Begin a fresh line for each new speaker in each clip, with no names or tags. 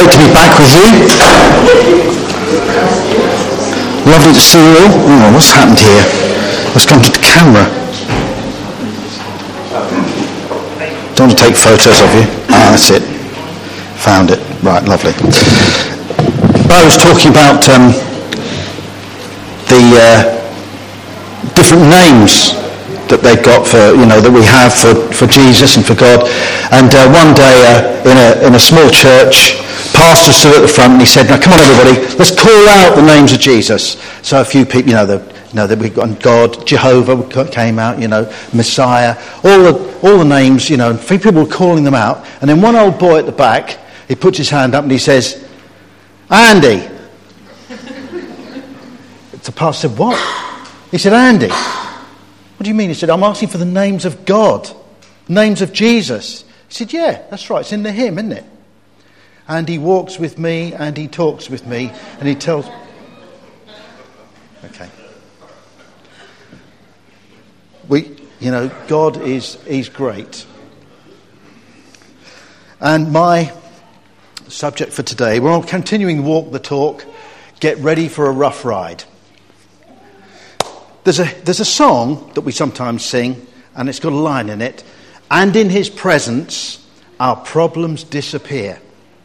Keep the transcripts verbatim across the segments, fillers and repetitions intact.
great to be back with you. Lovely to see you all. Oh, what's happened here? Let's come to the camera. Don't want to take photos of you. Ah, that's it. Found it. Right, lovely. I was talking about um, the uh, different names that they've got for, you know, that we have for, for Jesus and for God. And uh, one day uh, in a in a small church, pastor stood at the front and he said, "Now come on everybody, let's call out the names of Jesus." So a few people, you know, the you know that we've got God, Jehovah came out, you know, Messiah, all the all the names, you know, and people were calling them out. And then one old boy at the back, he puts his hand up and he says, "Andy." The pastor said, "What?" He said, "Andy." "What do you mean?" He said, "I'm asking for the names of God, names of Jesus." He said, "Yeah, that's right. It's in the hymn, isn't it? And he walks with me and he talks with me and he tells..." Okay. We, you know, God is, is great. And my subject for today, we're on continuing Walk the Talk, get ready for a rough ride. There's a there's a song that we sometimes sing, and it's got a line in it, "And in his presence, our problems disappear."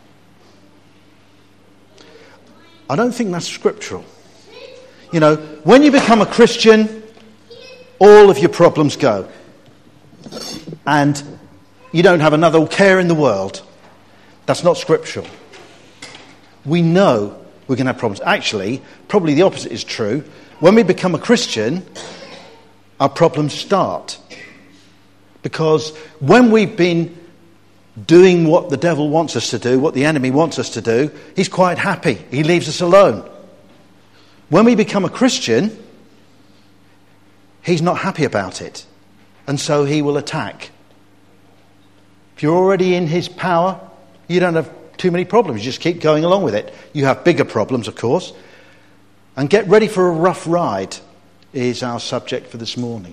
I don't think that's scriptural. You know, when you become a Christian, all of your problems go. And you don't have another care in the world. That's not scriptural. We know we're going to have problems. Actually, probably the opposite is true. When we become a Christian, our problems start. Because when we've been doing what the devil wants us to do, what the enemy wants us to do, he's quite happy. He leaves us alone. When we become a Christian, he's not happy about it. And so he will attack. If you're already in his power, you don't have too many problems. You just keep going along with it. You have bigger problems, of course. And get ready for a rough ride is our subject for this morning.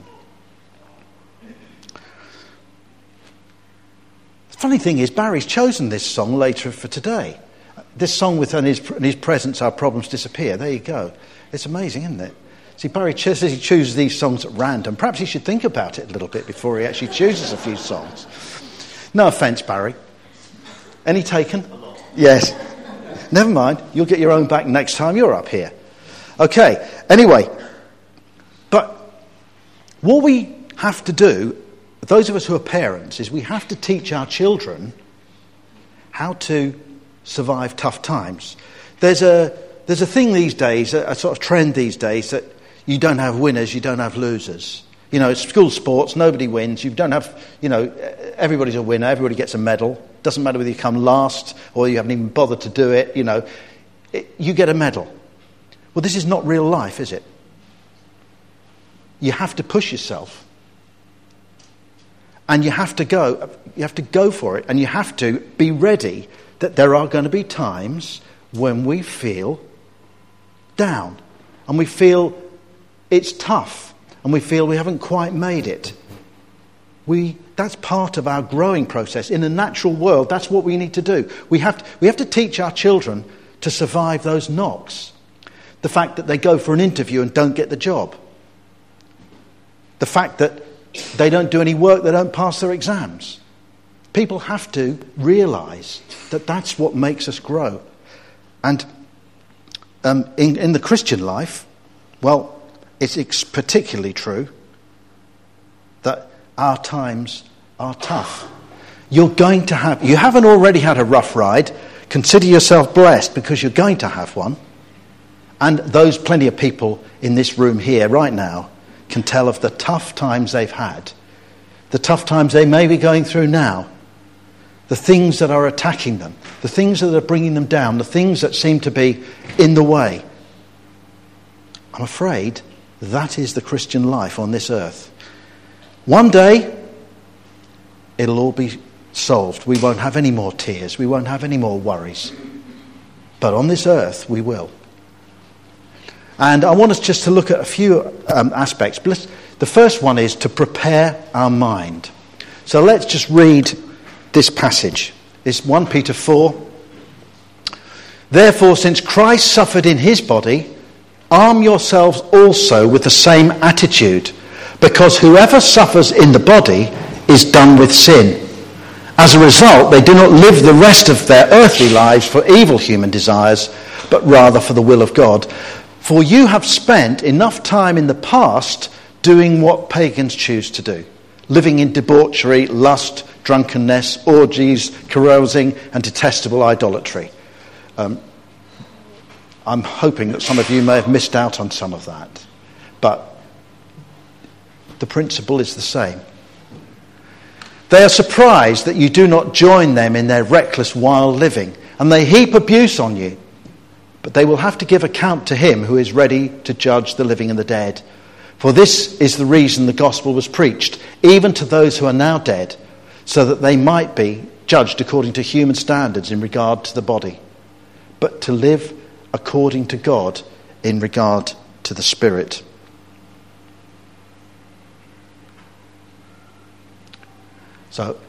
The funny thing is, Barry's chosen this song later for today. This song with in his, in his presence, our problems disappear. There you go. It's amazing, isn't it? See, Barry says he chooses these songs at random. Perhaps he should think about it a little bit before he actually chooses a few songs. No offence, Barry. Any taken? Yes. Never mind. You'll get your own back next time you're up here. Okay, anyway, but what we have to do, those of us who are parents, is we have to teach our children how to survive tough times. There's a there's a thing these days, a, a sort of trend these days, that you don't have winners, you don't have losers. You know, it's school sports, nobody wins. You don't have, you know, everybody's a winner, everybody gets a medal. Doesn't matter whether you come last or you haven't even bothered to do it, you know, it, you get a medal. Well, this is not real life, is it? You have to push yourself. And you have to go, you have to go for it, and you have to be ready that there are going to be times when we feel down, and we feel it's tough, and we feel we haven't quite made it. We that's part of our growing process. In the natural world, that's what we need to do. We have to, we have to teach our children to survive those knocks. The fact that they go for an interview and don't get the job. The fact that they don't do any work, they don't pass their exams. People have to realise that that's what makes us grow. And um, in, in the Christian life, well, it's particularly true that our times are tough. You're going to have, you haven't already had a rough ride, consider yourself blessed because you're going to have one. And those plenty of people in this room here right now can tell of the tough times they've had, the tough times they may be going through now, the things that are attacking them, the things that are bringing them down, the things that seem to be in the way. I'm afraid that is the Christian life on this earth. One day, it'll all be solved. We won't have any more tears. We won't have any more worries. But on this earth, we will. And I want us just to look at a few um, aspects. The first one is to prepare our mind. So let's just read this passage. It's First Peter four, Therefore, since Christ suffered in his body, arm yourselves also with the same attitude, because whoever suffers in the body is done with sin. As a result, they do not live the rest of their earthly lives for evil human desires, but rather for the will of God. For you have spent enough time in the past doing what pagans choose to do, living in debauchery, lust, drunkenness, orgies, carousing, and detestable idolatry. Um, I'm hoping that some of you may have missed out on some of that, but the principle is the same. They are surprised that you do not join them in their reckless, wild living, and they heap abuse on you. But they will have to give account to him who is ready to judge the living and the dead. For this is the reason the gospel was preached, even to those who are now dead, so that they might be judged according to human standards in regard to the body, but to live according to God in regard to the spirit. So,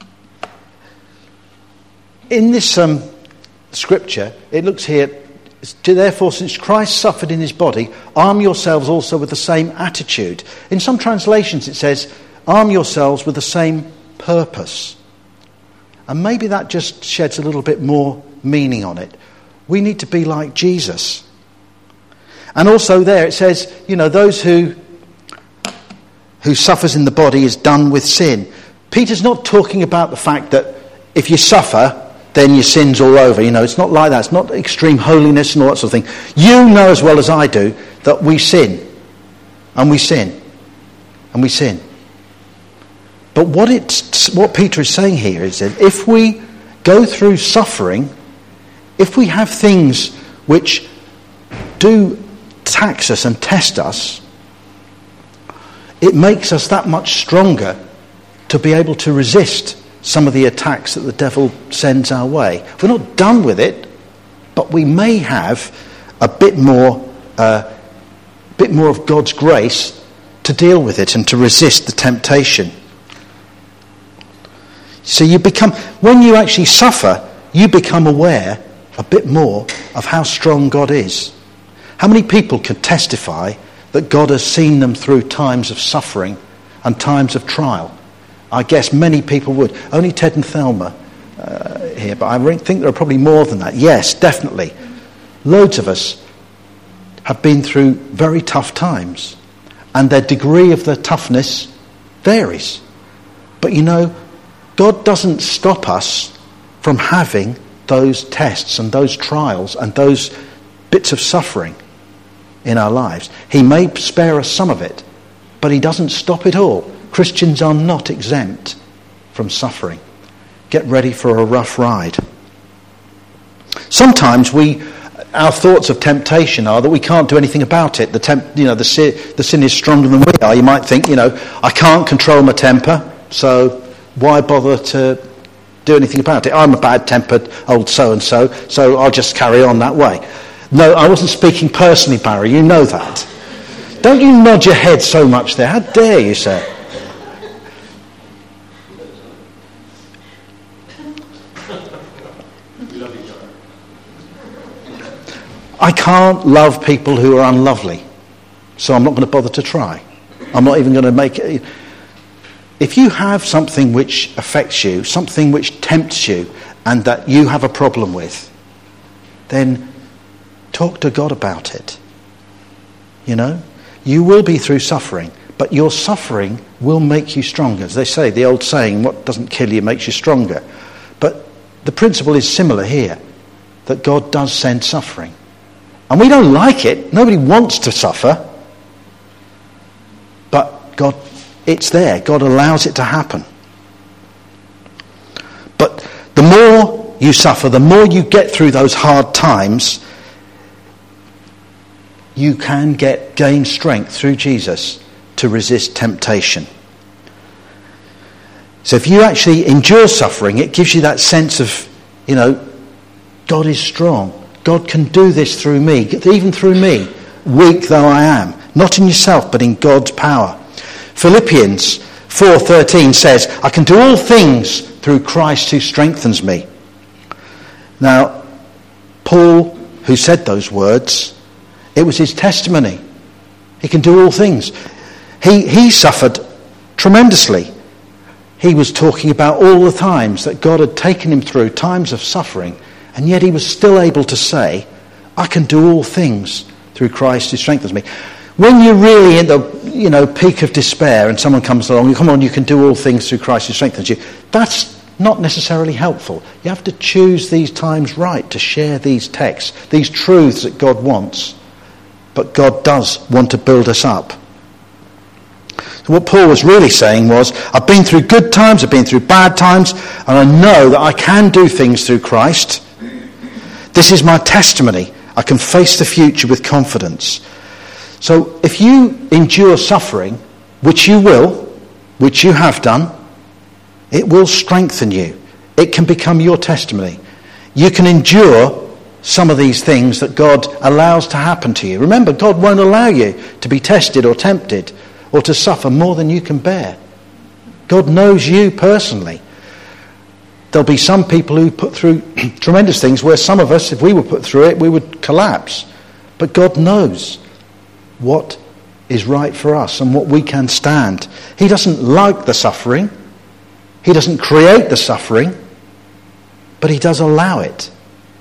in this um, scripture, it looks here, therefore, since Christ suffered in his body, arm yourselves also with the same attitude. In some translations it says, arm yourselves with the same purpose. And maybe that just sheds a little bit more meaning on it. We need to be like Jesus. And also there it says, you know, those who who suffers in the body is done with sin. Peter's not talking about the fact that if you suffer, then your sin's all over. You know, it's not like that. It's not extreme holiness and all that sort of thing. You know as well as I do that we sin. And we sin. And we sin. But what it's what Peter is saying here is that if we go through suffering, if we have things which do tax us and test us, it makes us that much stronger to be able to resist some of the attacks that the devil sends our way. We're not done with it, but we may have a bit more, uh, bit more of God's grace to deal with it and to resist the temptation. So you become, when you actually suffer, you become aware a bit more of how strong God is. How many people can testify that God has seen them through times of suffering and times of trial? I guess many people would. Only Ted and Thelma uh, here, but I think there are probably more than that. Yes, definitely. Loads of us have been through very tough times, and their degree of the toughness varies. But you know, God doesn't stop us from having those tests and those trials and those bits of suffering in our lives. He may spare us some of it, but he doesn't stop it all. Christians are not exempt from suffering. Get ready for a rough ride. Sometimes we, our thoughts of temptation are that we can't do anything about it. The temp, you know, the sin, the sin is stronger than we are. You might think, you know, I can't control my temper, so why bother to do anything about it? I'm a bad-tempered old so-and-so, so I'll just carry on that way. No, I wasn't speaking personally, Barry. You know that. Don't you nod your head so much there. How dare you, sir? I can't love people who are unlovely, so I'm not going to bother to try. I'm not even going to make it. If you have something which affects you, something which tempts you, and that you have a problem with, then talk to God about it. You know? You will be through suffering, but your suffering will make you stronger. As they say, the old saying, what doesn't kill you makes you stronger. But the principle is similar here, that God does send suffering. And we don't like it. Nobody wants to suffer. But God, it's there. God allows it to happen. But the more you suffer, the more you get through those hard times, you can get gain strength through Jesus to resist temptation. So if you actually endure suffering, it gives you that sense of, you know, God is strong. God can do this through me, even through me, weak though I am. Not in yourself, but in God's power. Philippians four thirteen says, I can do all things through Christ who strengthens me. Now, Paul, who said those words, it was his testimony. He can do all things. He, he suffered tremendously. He was talking about all the times that God had taken him through times of suffering, and yet he was still able to say, I can do all things through Christ who strengthens me. When you're really in the you know peak of despair and someone comes along, you come on, you can do all things through Christ who strengthens you. That's not necessarily helpful. You have to choose these times right to share these texts, these truths that God wants. But God does want to build us up. So what Paul was really saying was, I've been through good times, I've been through bad times, and I know that I can do things through Christ. This is my testimony. I can face the future with confidence. So if you endure suffering, which you will, which you have done, it will strengthen you. It can become your testimony. You can endure some of these things that God allows to happen to you. Remember, God won't allow you to be tested or tempted or to suffer more than you can bear. God knows you personally. There'll be some people who put through tremendous things where some of us, if we were put through it, we would collapse. But God knows what is right for us and what we can stand. He doesn't like the suffering. He doesn't create the suffering, but he does allow it.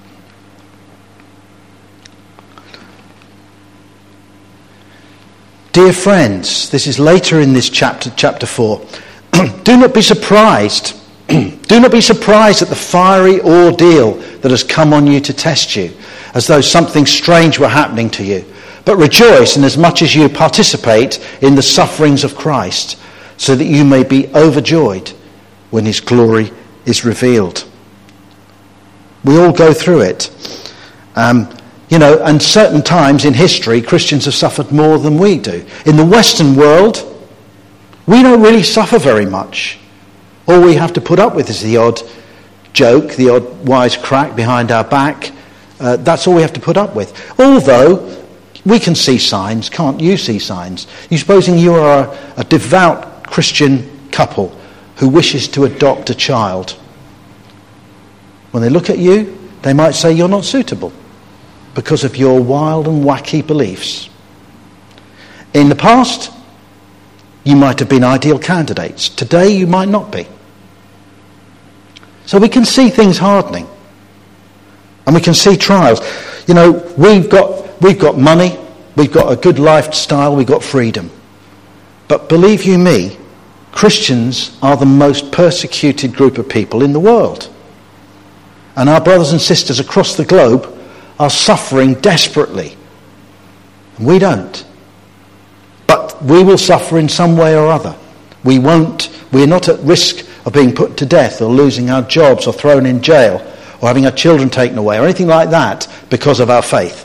Dear friends, this is later in this chapter, chapter four. Do not be surprised. Do not be surprised at the fiery ordeal that has come on you to test you, as though something strange were happening to you. But rejoice inasmuch as you participate in the sufferings of Christ, so that you may be overjoyed when his glory is revealed. We all go through it. Um, you know, and certain times in history, Christians have suffered more than we do. In the Western world, we don't really suffer very much. All we have to put up with is the odd joke, the odd wise crack behind our back. Uh, that's all we have to put up with. Although we can see signs, can't you see signs? You supposing you are a, a devout Christian couple who wishes to adopt a child. When they look at you, they might say you're not suitable because of your wild and wacky beliefs. In the past, you might have been ideal candidates. Today, you might not be. So we can see things hardening. And we can see trials. You know, we've got we've got money, we've got a good lifestyle, we've got freedom. But believe you me, Christians are the most persecuted group of people in the world. And our brothers and sisters across the globe are suffering desperately. And we don't. But we will suffer in some way or other. We won't, we're not at risk of being put to death or losing our jobs or thrown in jail or having our children taken away or anything like that because of our faith.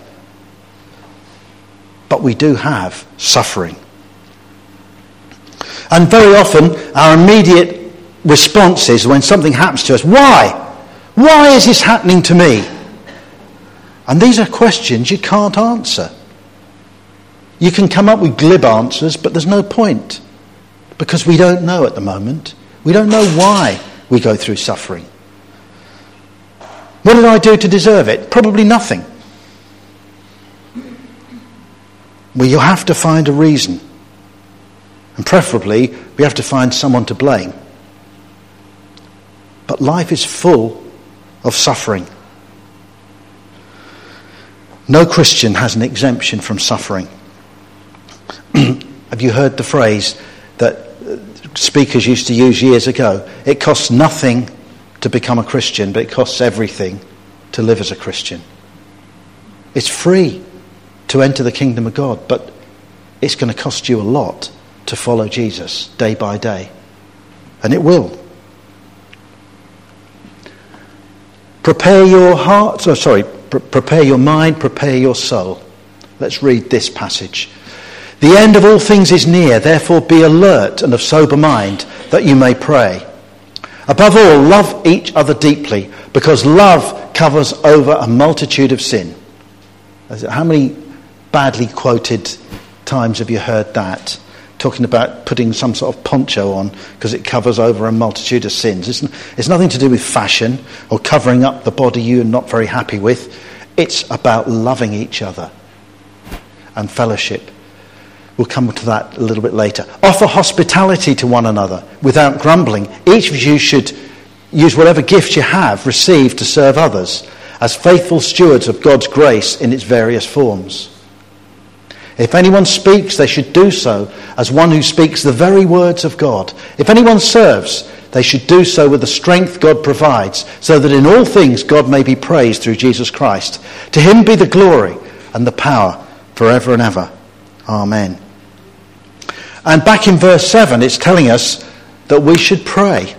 But we do have suffering. And very often our immediate response is when something happens to us, why? Why is this happening to me? And these are questions you can't answer. You can come up with glib answers, but there's no point. Because we don't know at the moment. We don't know why we go through suffering. What did I do to deserve it? Probably nothing. Well, you have to find a reason. And preferably, we have to find someone to blame. But life is full of suffering. No Christian has an exemption from suffering. Have you heard the phrase that speakers used to use years ago? It costs nothing to become a Christian, but it costs everything to live as a Christian. It's free to enter the kingdom of God, but it's going to cost you a lot to follow Jesus day by day. And it will. Prepare your heart, oh, sorry, pre- prepare your mind, prepare your soul. Let's read this passage. The end of all things is near, therefore be alert and of sober mind, that you may pray. Above all, love each other deeply, because love covers over a multitude of sin. How many badly quoted times have you heard that? Talking about putting some sort of poncho on because it covers over a multitude of sins. It's, it's nothing to do with fashion or covering up the body you're not very happy with. It's about loving each other and fellowship. We'll come to that a little bit later. Offer hospitality to one another without grumbling. Each of you should use whatever gifts you have received to serve others as faithful stewards of God's grace in its various forms. If anyone speaks, they should do so as one who speaks the very words of God. If anyone serves, they should do so with the strength God provides, so that in all things God may be praised through Jesus Christ. To him be the glory and the power forever and ever. Amen. And back in verse seven, it's telling us that we should pray.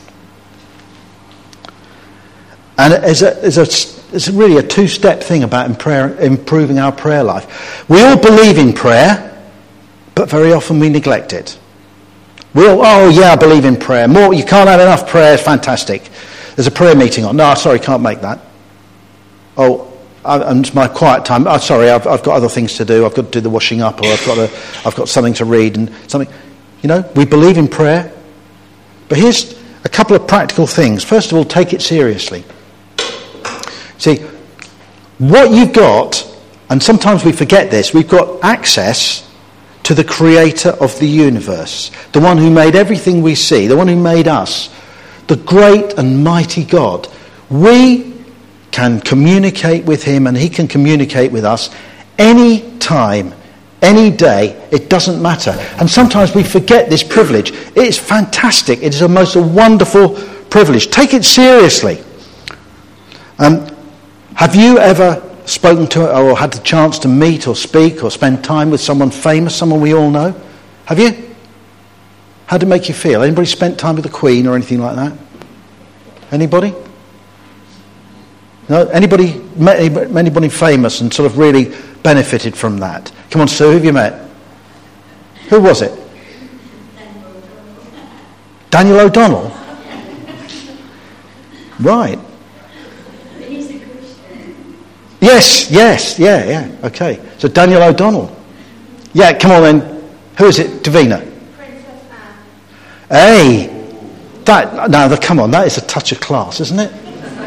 And it's, a, it's, a, it's really a two-step thing about in prayer, improving our prayer life. We all believe in prayer, but very often we neglect it. We all, oh yeah, I believe in prayer. More, you can't have enough prayer, fantastic. There's a prayer meeting on. No, sorry, can't make that. Oh, and it's my quiet time. Oh, sorry, I've, I've got other things to do. I've got to do the washing up, or I've got a, I've got something to read and something. You know, we believe in prayer, but here's a couple of practical things. First of all, take it seriously. See, what you've got, and sometimes we forget this, we've got access to the creator of the universe, the one who made everything we see, the one who made us, the great and mighty God. We can communicate with him and he can communicate with us any time, any day. It doesn't matter. And sometimes we forget this privilege. It is fantastic. It is a most wonderful privilege. Take it seriously. Um, have you ever spoken to or had the chance to meet or speak or spend time with someone famous, someone we all know? Have you? How did it make you feel? Anybody spent time with the Queen or anything like that? Anybody? No? Anybody met anybody famous and sort of really benefited from that? Come on, Sue, who have you met? Who was it? Daniel O'Donnell? Right. Yes, yes, yeah, yeah, okay. So Daniel O'Donnell. Yeah, come on then. Who is it, Davina?
Princess Anne.
Hey, that, now come on, that is a touch of class, isn't it?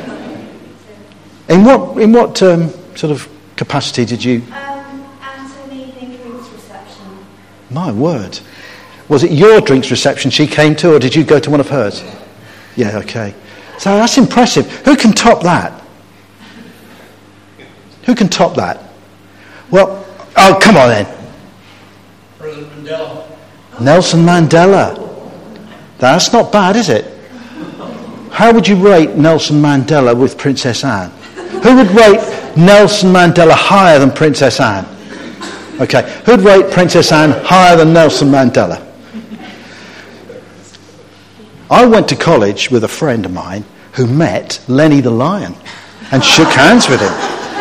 In what in what um, sort of capacity did you?
Um, Anthony Hinkley's reception.
My word. Was it your drinks reception she came to, or did you go to one of hers? Yeah, okay. So that's impressive. Who can top that? Who can top that? Well, oh, come on then.
President Mandela.
Nelson Mandela. That's not bad, is it? How would you rate Nelson Mandela with Princess Anne? Who would rate Nelson Mandela higher than Princess Anne? Okay. Who'd rate Princess Anne higher than Nelson Mandela? I went to college with a friend of mine who met Lenny the Lion and shook hands with him.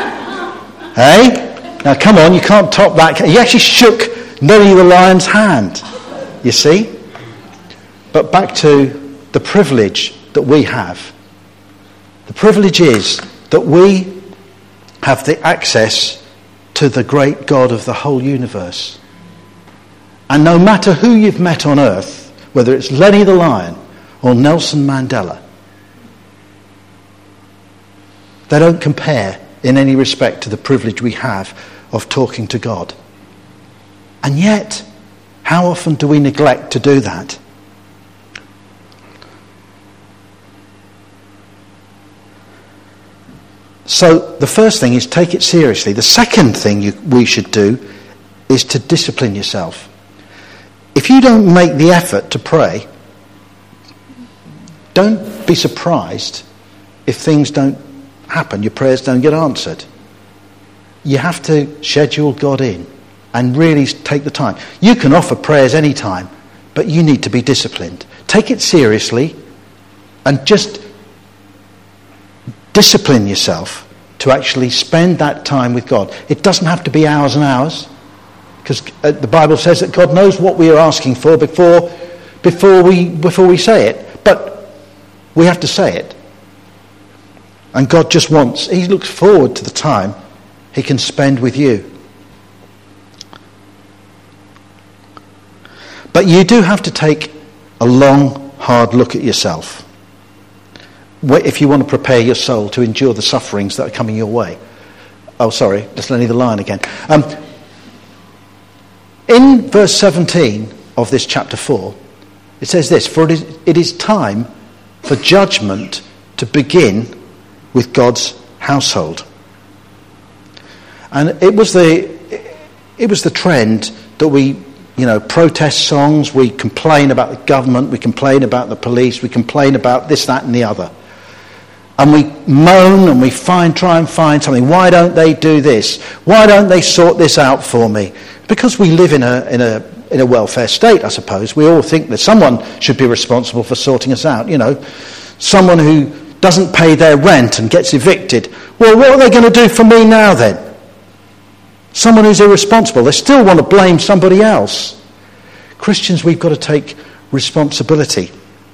Hey? Now come on, you can't top that. He actually shook Lenny the Lion's hand. You see? But back to the privilege that we have. The privilege is that we have the access to the great God of the whole universe. And no matter who you've met on earth, whether it's Lenny the Lion or Nelson Mandela, they don't compare in any respect to the privilege we have of talking to God. And yet, how often do we neglect to do that? So the first thing is take it seriously. The second thing you, we should do is to discipline yourself. If you don't make the effort to pray, don't be surprised if things don't happen, your prayers don't get answered. You have to schedule God in and really take the time. You can offer prayers any time, but you need to be disciplined. Take it seriously and just discipline yourself to actually spend that time with God. It doesn't have to be hours and hours, because the Bible says that God knows what we are asking for before before we before we say it. But we have to say it. And God just wants, he looks forward to the time he can spend with you. But you do have to take a long, hard look at yourself if you want to prepare your soul to endure the sufferings that are coming your way. Oh, sorry, just only the line again. Um, in verse seventeen of this chapter four, it says this, for it is, it is time for judgment to begin with God's household. And it was the it was the trend that we, you know, protest songs, we complain about the government, we complain about the police, we complain about this, that and the other. And we moan and we find, try and find something. Why don't they do this? Why don't they sort this out for me? Because we live in a in a in a welfare state, I suppose. We all think that someone should be responsible for sorting us out. You know, someone who doesn't pay their rent and gets evicted. Well, what are they going to do for me now then? Someone who's irresponsible. They still want to blame somebody else. Christians, we've got to take responsibility.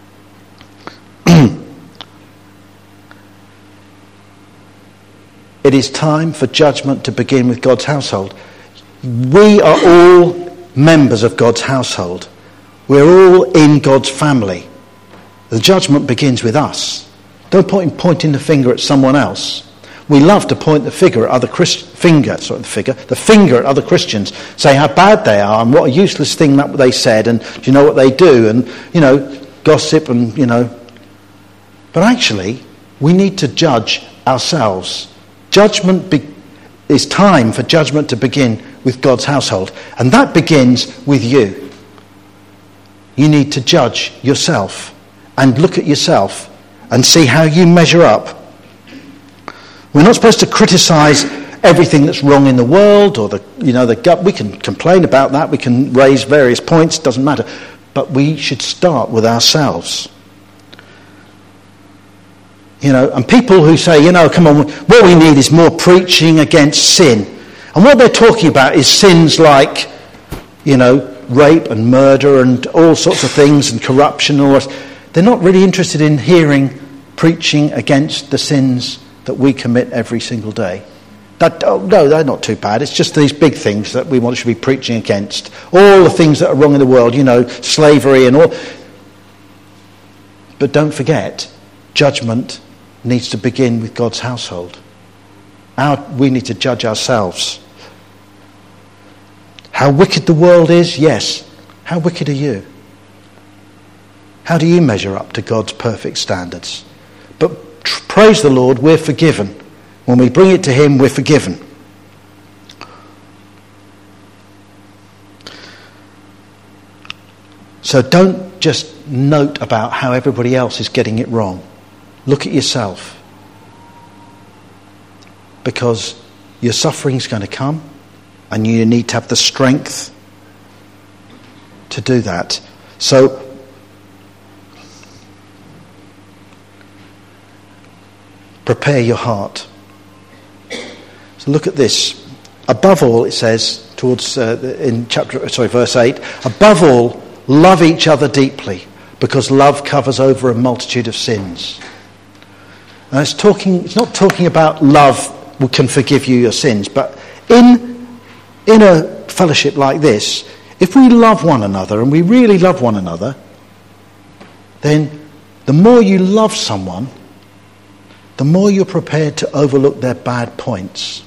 It is time for judgment to begin with God's household. We are all members of God's household. We're all in God's family. The judgment begins with us. Don't point pointing the finger at someone else. We love to point the figure at other Christ, finger, sorry, the figure, the finger at other Christians, say how bad they are and what a useless thing that they said, and do you know what they do, and you know, gossip, and you know. But actually, we need to judge ourselves. Judgment be- is time for judgment to begin with God's household, and that begins with you. You need to judge yourself and look at yourself and see how you measure up. We're not supposed to criticise everything that's wrong in the world, or the you know the gut. We can complain about that. We can raise various points. Doesn't matter. But we should start with ourselves. You know, and people who say, you know, come on, what we need is more preaching against sin. And what they're talking about is sins like, you know, rape and murder and all sorts of things, and corruption and all that. They're not really interested in hearing preaching against the sins that we commit every single day. That, oh, no, they're not too bad. It's just these big things that we want to be preaching against. All the things that are wrong in the world, you know, slavery and all. But don't forget, judgment needs to begin with God's household. Our, we need to judge ourselves. How wicked the world is? Yes. How wicked are you? How do you measure up to God's perfect standards? But tr- praise the Lord, we're forgiven. When we bring it to him, we're forgiven. So don't just note about how everybody else is getting it wrong. Look at yourself. Because your suffering's going to come, and you need to have the strength to do that. So prepare your heart. So look at this. Above all, it says towards uh, in chapter sorry verse eight. Above all, love each other deeply, because love covers over a multitude of sins. And it's talking. It's not talking about love can forgive you your sins, but in in a fellowship like this, if we love one another and we really love one another, then the more you love someone, the more you're prepared to overlook their bad points.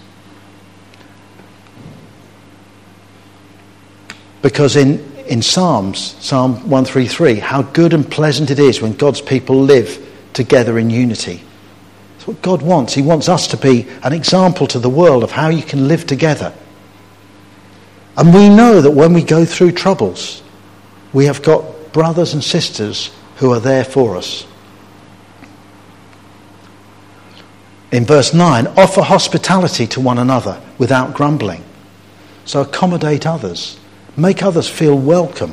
Because in, in Psalms, Psalm one thirty-three, how good and pleasant it is when God's people live together in unity. That's what God wants. He wants us to be an example to the world of how you can live together. And we know that when we go through troubles, we have got brothers and sisters who are there for us. In verse nine, offer hospitality to one another without grumbling. So accommodate others. Make others feel welcome.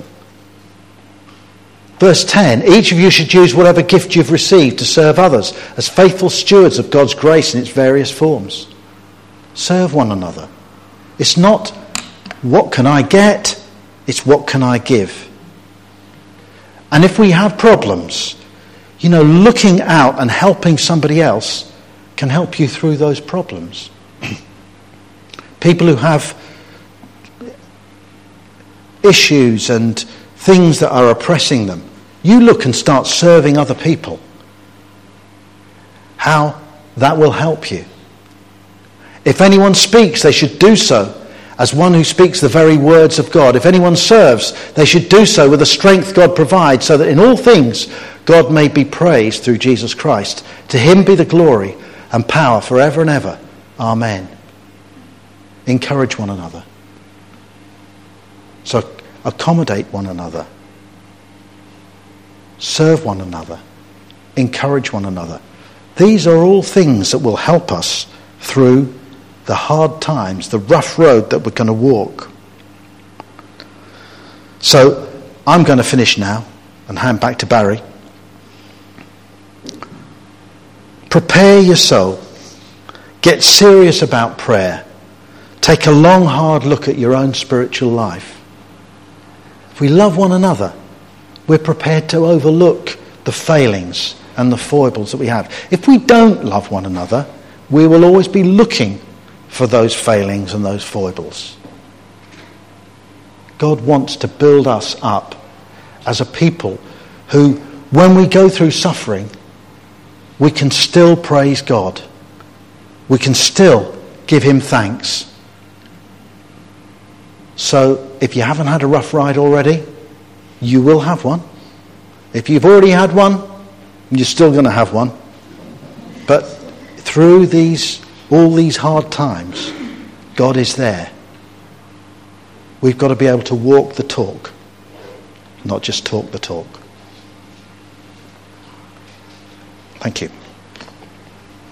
Verse ten, each of you should use whatever gift you've received to serve others as faithful stewards of God's grace in its various forms. Serve one another. It's not, what can I get? It's what can I give? And if we have problems, you know, looking out and helping somebody else can help you through those problems. People who have issues and things that are oppressing them, you look and start serving other people. How that will help you. If anyone speaks, they should do so as one who speaks the very words of God. If anyone serves, they should do so with the strength God provides, so that in all things God may be praised through Jesus Christ. To him be the glory and power forever and ever. Amen. Encourage one another. So accommodate one another. Serve one another. Encourage one another. These are all things that will help us through the hard times, the rough road that we're going to walk. So I'm going to finish now and hand back to Barry. Prepare your soul. Get serious about prayer. Take a long, hard look at your own spiritual life. If we love one another, we're prepared to overlook the failings and the foibles that we have. If we don't love one another, we will always be looking for those failings and those foibles. God wants to build us up as a people who, when we go through suffering, we can still praise God. We can still give him thanks. So if you haven't had a rough ride already, you will have one. If you've already had one, you're still going to have one. But through these, all these hard times, God is there. We've got to be able to walk the talk, not just talk the talk. Thank you.